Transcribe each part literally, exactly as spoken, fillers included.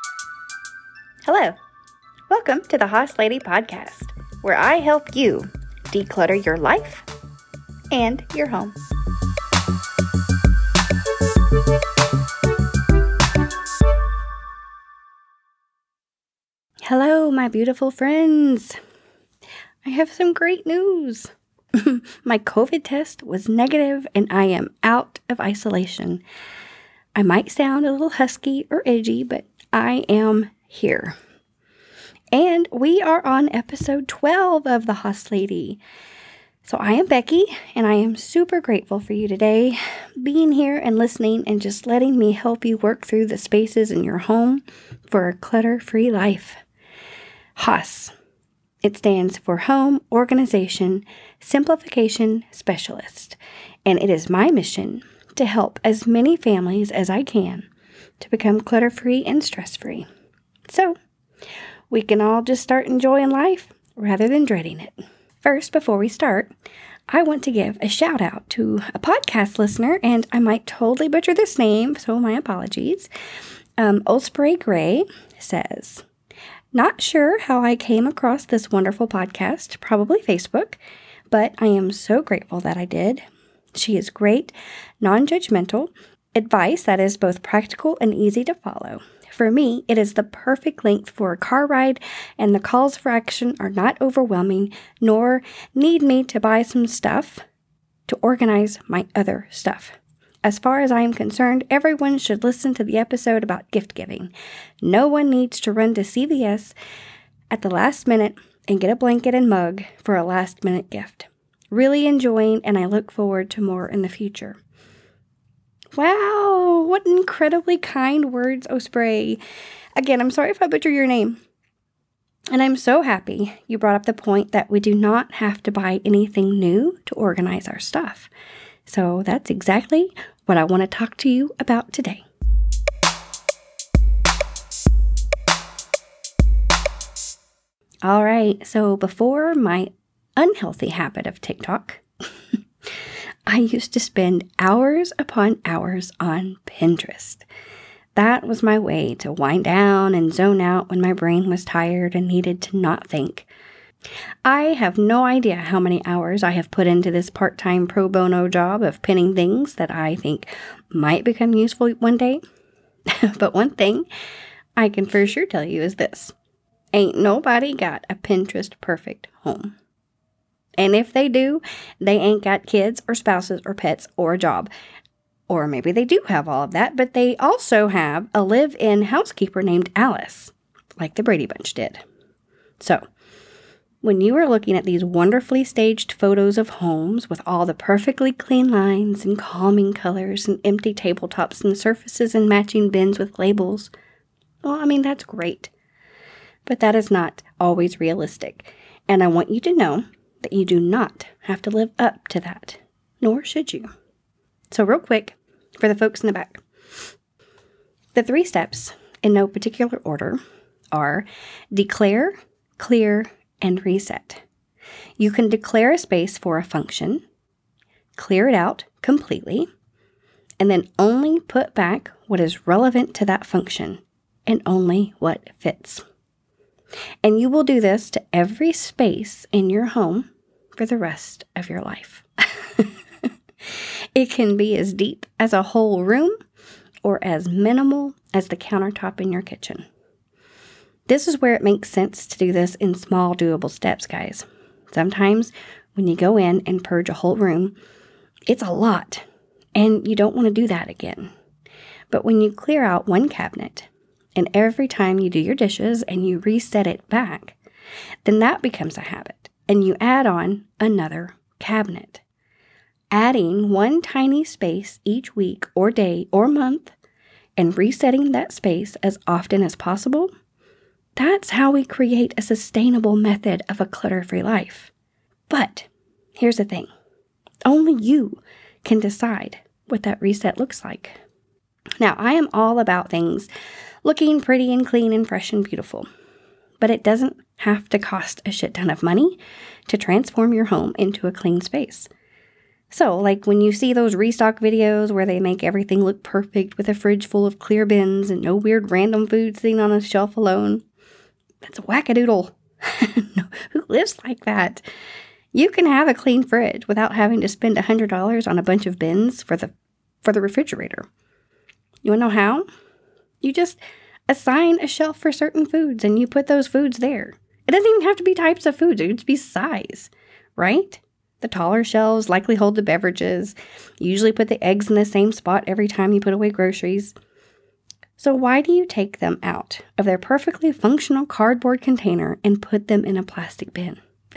Hello, welcome to the Hoss Lady Podcast, where I help you declutter your life and your home. Hello, my beautiful friends. I have some great news. My COVID test was negative and I am out of isolation. I might sound a little husky or edgy, but I am here. And we are on episode twelve of the Hoss Lady. So I am Becky, and I am super grateful for you today, being here and listening and just letting me help you work through the spaces in your home for a clutter-free life. Hoss. It stands for Home Organization Simplification Specialist, and it is my mission to help as many families as I can to become clutter-free and stress-free. So, we can all just start enjoying life rather than dreading it. First, before we start, I want to give a shout out to a podcast listener, and I might totally butcher this name, so my apologies. Um, Osprey Gray says, "Not sure how I came across this wonderful podcast, probably Facebook, but I am so grateful that I did. She is great, non-judgmental advice that is both practical and easy to follow. For me, it is the perfect length for a car ride, and the calls for action are not overwhelming, nor need me to buy some stuff to organize my other stuff. As far as I am concerned, everyone should listen to the episode about gift giving. No one needs to run to C V S at the last minute and get a blanket and mug for a last minute gift. Really enjoying, and I look forward to more in the future." Wow, what incredibly kind words, Osprey. Again, I'm sorry if I butcher your name. And I'm so happy you brought up the point that we do not have to buy anything new to organize our stuff. So that's exactly what I want to talk to you about today. All right, so before my unhealthy habit of TikTok, I used to spend hours upon hours on Pinterest. That was my way to wind down and zone out when my brain was tired and needed to not think. I have no idea how many hours I have put into this part-time pro bono job of pinning things that I think might become useful one day. But one thing I can for sure tell you is this: ain't nobody got a Pinterest perfect home. And if they do, they ain't got kids or spouses or pets or a job. Or maybe they do have all of that, but they also have a live-in housekeeper named Alice, like the Brady Bunch did. So, when you are looking at these wonderfully staged photos of homes with all the perfectly clean lines and calming colors and empty tabletops and surfaces and matching bins with labels, well, I mean, that's great. But that is not always realistic. And I want you to know that you do not have to live up to that, nor should you. So real quick, for the folks in the back, the three steps, in no particular order, are declare, clear, and reset. You can declare a space for a function, clear it out completely, and then only put back what is relevant to that function and only what fits. And you will do this to every space in your home for the rest of your life. It can be as deep as a whole room or as minimal as the countertop in your kitchen. This is where it makes sense to do this in small, doable steps, guys. Sometimes when you go in and purge a whole room, it's a lot, and you don't want to do that again. But when you clear out one cabinet, and every time you do your dishes and you reset it back, then that becomes a habit, and you add on another cabinet. Adding one tiny space each week or day or month and resetting that space as often as possible, that's how we create a sustainable method of a clutter-free life. But here's the thing. Only you can decide what that reset looks like. Now, I am all about things looking pretty and clean and fresh and beautiful, but it doesn't have to cost a shit ton of money to transform your home into a clean space. So, like when you see those restock videos where they make everything look perfect with a fridge full of clear bins and no weird random food sitting on a shelf alone, that's a wackadoodle. No, who lives like that? You can have a clean fridge without having to spend one hundred dollars on a bunch of bins for the for the refrigerator. You want to know how? You just assign a shelf for certain foods and you put those foods there. It doesn't even have to be types of foods. It could just be size, right? The taller shelves likely hold the beverages. You usually put the eggs in the same spot every time you put away groceries. So why do you take them out of their perfectly functional cardboard container and put them in a plastic bin?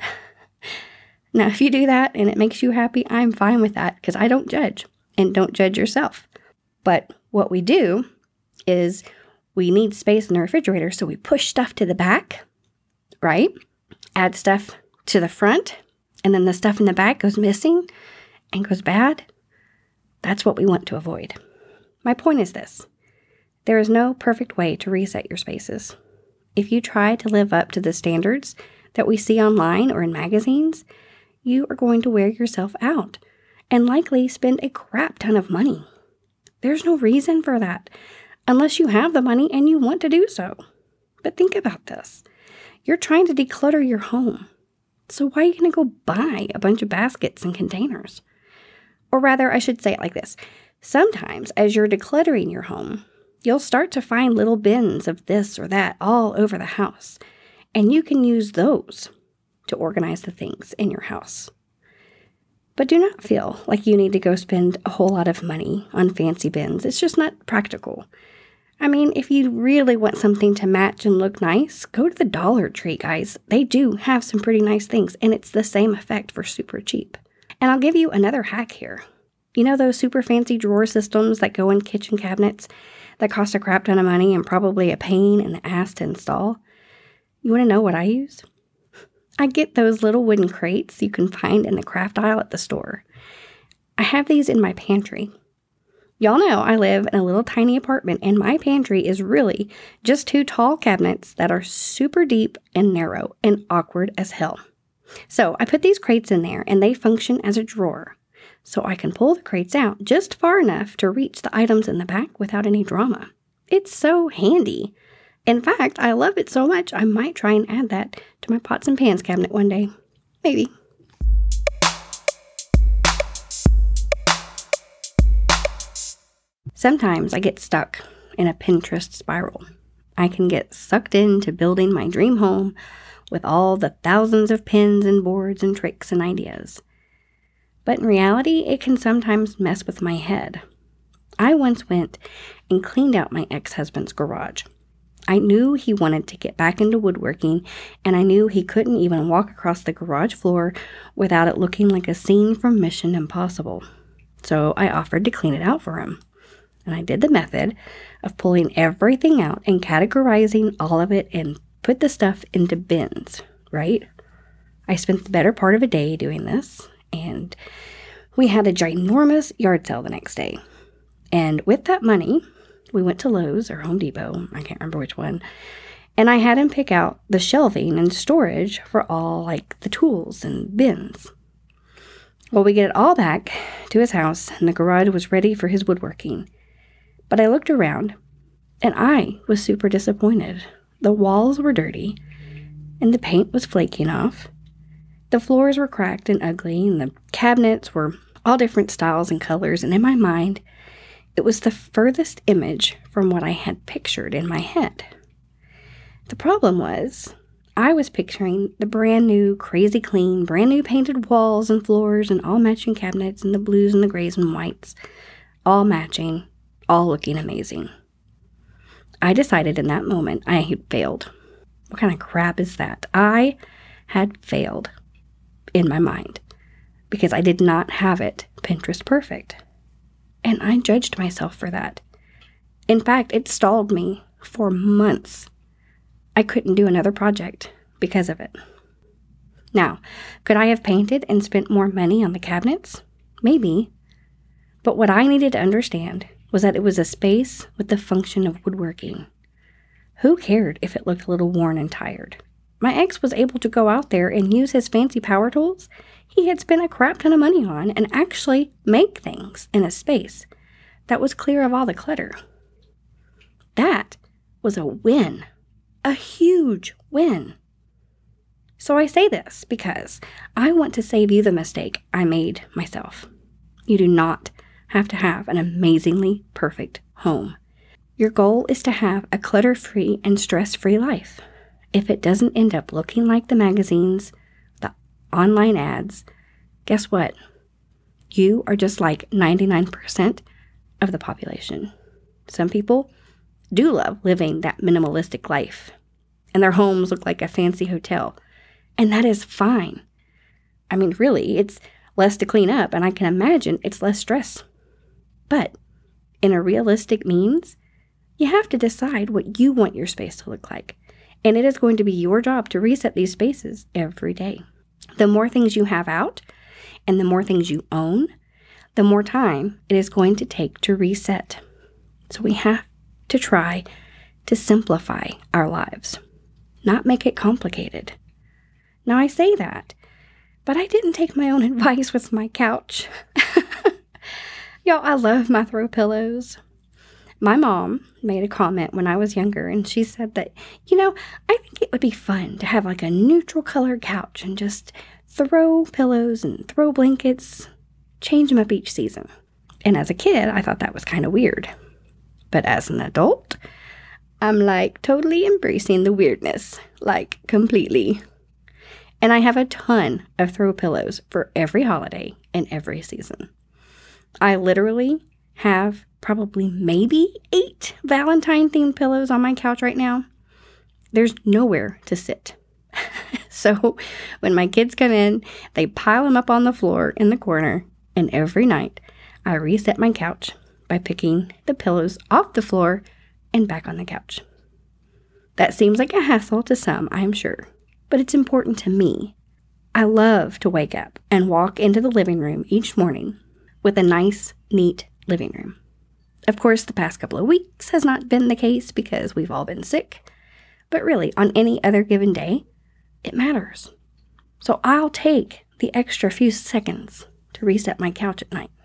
Now, if you do that and it makes you happy, I'm fine with that because I don't judge, and don't judge yourself. But what we do is we need space in the refrigerator, so we push stuff to the back, right? Add stuff to the front, and then the stuff in the back goes missing and goes bad. That's what we want to avoid. My point is this. There is no perfect way to reset your spaces. If you try to live up to the standards that we see online or in magazines, you are going to wear yourself out and likely spend a crap ton of money. There's no reason for that unless you have the money and you want to do so. But think about this. You're trying to declutter your home. So why are you going to go buy a bunch of baskets and containers? Or rather, I should say it like this. Sometimes as you're decluttering your home, you'll start to find little bins of this or that all over the house, and you can use those to organize the things in your house. But do not feel like you need to go spend a whole lot of money on fancy bins. It's just not practical. I mean, if you really want something to match and look nice, go to the Dollar Tree, guys. They do have some pretty nice things, and it's the same effect for super cheap. And I'll give you another hack here. You know those super fancy drawer systems that go in kitchen cabinets that cost a crap ton of money and probably a pain in the ass to install? You want to know what I use? I get those little wooden crates you can find in the craft aisle at the store. I have these in my pantry. Y'all know I live in a little tiny apartment, and my pantry is really just two tall cabinets that are super deep and narrow and awkward as hell. So I put these crates in there, and they function as a drawer. So I can pull the crates out just far enough to reach the items in the back without any drama. It's so handy. In fact, I love it so much, I might try and add that to my pots and pans cabinet one day. Maybe. Sometimes I get stuck in a Pinterest spiral. I can get sucked into building my dream home with all the thousands of pins and boards and tricks and ideas. But in reality, it can sometimes mess with my head. I once went and cleaned out my ex-husband's garage. I knew he wanted to get back into woodworking, and I knew he couldn't even walk across the garage floor without it looking like a scene from Mission Impossible. So I offered to clean it out for him. And I did the method of pulling everything out and categorizing all of it and put the stuff into bins, right? I spent the better part of a day doing this, and we had a ginormous yard sale the next day. And with that money, we went to Lowe's or Home Depot, I can't remember which one, and I had him pick out the shelving and storage for all, like, the tools and bins. Well, we get it all back to his house, and the garage was ready for his woodworking. But I looked around, and I was super disappointed. The walls were dirty, and the paint was flaking off. The floors were cracked and ugly, and the cabinets were all different styles and colors, and in my mind, it was the furthest image from what I had pictured in my head. The problem was, I was picturing the brand new, crazy clean, brand new painted walls and floors and all matching cabinets and the blues and the grays and whites, all matching, all looking amazing. I decided in that moment I had failed. What kind of crap is that? I had failed in my mind because I did not have it Pinterest perfect. And I judged myself for that. In fact, it stalled me for months. I couldn't do another project because of it. Now, could I have painted and spent more money on the cabinets? Maybe. But what I needed to understand was that it was a space with the function of woodworking. Who cared if it looked a little worn and tired? My ex was able to go out there and use his fancy power tools he had spent a crap ton of money on and actually make things in a space that was clear of all the clutter. That was a win, a huge win. So I say this because I want to save you the mistake I made myself. You do not have to have an amazingly perfect home. Your goal is to have a clutter-free and stress-free life. If it doesn't end up looking like the magazines, the online ads, guess what? You are just like ninety-nine percent of the population. Some people do love living that minimalistic life, and their homes look like a fancy hotel, and that is fine. I mean, really, it's less to clean up, and I can imagine it's less stress. But in a realistic means, you have to decide what you want your space to look like, and it is going to be your job to reset these spaces every day. The more things you have out, and the more things you own, the more time it is going to take to reset. So we have to try to simplify our lives, not make it complicated. Now I say that, but I didn't take my own advice with my couch. Y'all, I love my throw pillows. My mom made a comment when I was younger, and she said that, you know, I think it would be fun to have like a neutral colored couch and just throw pillows and throw blankets, change them up each season. And as a kid, I thought that was kind of weird. But as an adult, I'm like totally embracing the weirdness, like completely. And I have a ton of throw pillows for every holiday and every season. I literally have probably maybe eight Valentine-themed pillows on my couch right now. There's nowhere to sit. So when my kids come in, they pile them up on the floor in the corner, and every night I reset my couch by picking the pillows off the floor and back on the couch. That seems like a hassle to some, I'm sure, but it's important to me. I love to wake up and walk into the living room each morning with a nice, neat living room. Of course, the past couple of weeks has not been the case because we've all been sick, but really, on any other given day, it matters. So I'll take the extra few seconds to reset my couch at night.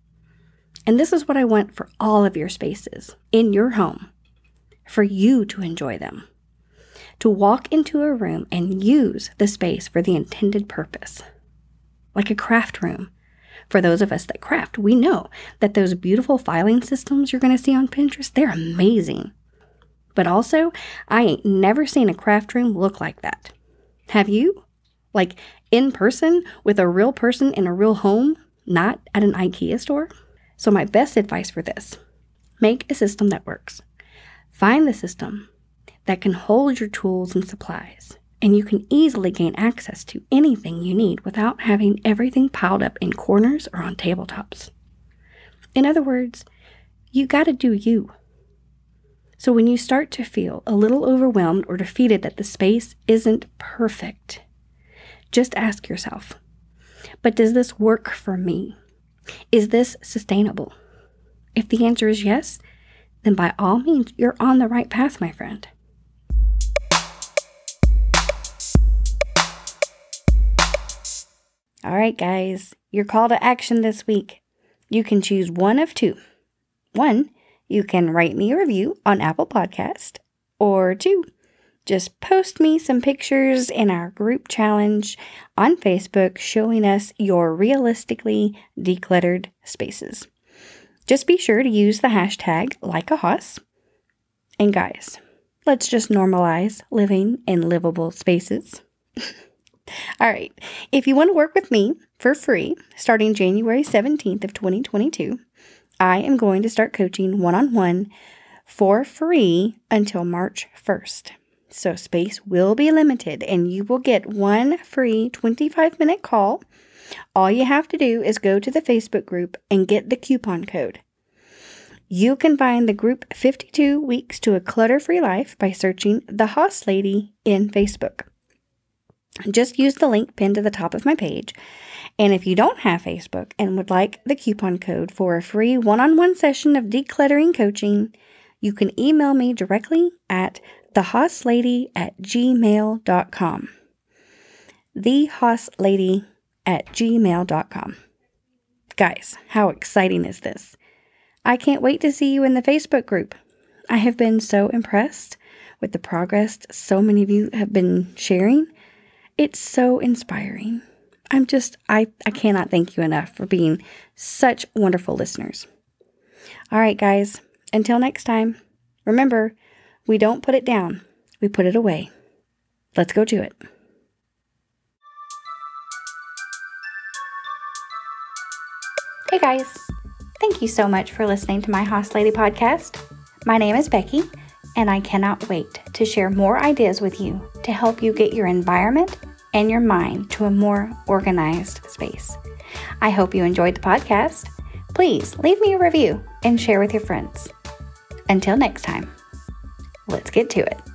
And this is what I want for all of your spaces in your home, for you to enjoy them. To walk into a room and use the space for the intended purpose. Like a craft room. For those of us that craft, we know that those beautiful filing systems you're going to see on Pinterest, they're amazing. But also, I ain't never seen a craft room look like that. Have you? Like in person with a real person in a real home, not at an IKEA store? So my best advice for this, make a system that works. Find the system that can hold your tools and supplies, and you can easily gain access to anything you need without having everything piled up in corners or on tabletops. In other words, you gotta do you. So when you start to feel a little overwhelmed or defeated that the space isn't perfect, just ask yourself, but does this work for me? Is this sustainable? If the answer is yes, then by all means, you're on the right path, my friend. All right, guys, your call to action this week. You can choose one of two. One, you can write me a review on Apple Podcast. Or two, just post me some pictures in our group challenge on Facebook showing us your realistically decluttered spaces. Just be sure to use the hashtag LikeAHoss. And guys, let's just normalize living in livable spaces. All right, if you want to work with me for free, starting January seventeenth of twenty twenty-two, I am going to start coaching one-on-one for free until March first. So space will be limited and you will get one free twenty-five minute call. All you have to do is go to the Facebook group and get the coupon code. You can find the group fifty-two Weeks to a Clutter-Free Life by searching The Hoss Lady in Facebook. Just use the link pinned to the top of my page. And if you don't have Facebook and would like the coupon code for a free one-on-one session of decluttering coaching, you can email me directly at thehosslady at gmail dot com. thehosslady at gmail dot com. Guys, how exciting is this? I can't wait to see you in the Facebook group. I have been so impressed with the progress so many of you have been sharing. It's so inspiring. I'm just, I, I cannot thank you enough for being such wonderful listeners. All right, guys, until next time, remember, we don't put it down, we put it away. Let's go do it. Hey guys, thank you so much for listening to my Hoss Lady podcast. My name is Becky, and I cannot wait to share more ideas with you to help you get your environment and your mind to a more organized space. I hope you enjoyed the podcast. Please leave me a review and share with your friends. Until next time, let's get to it.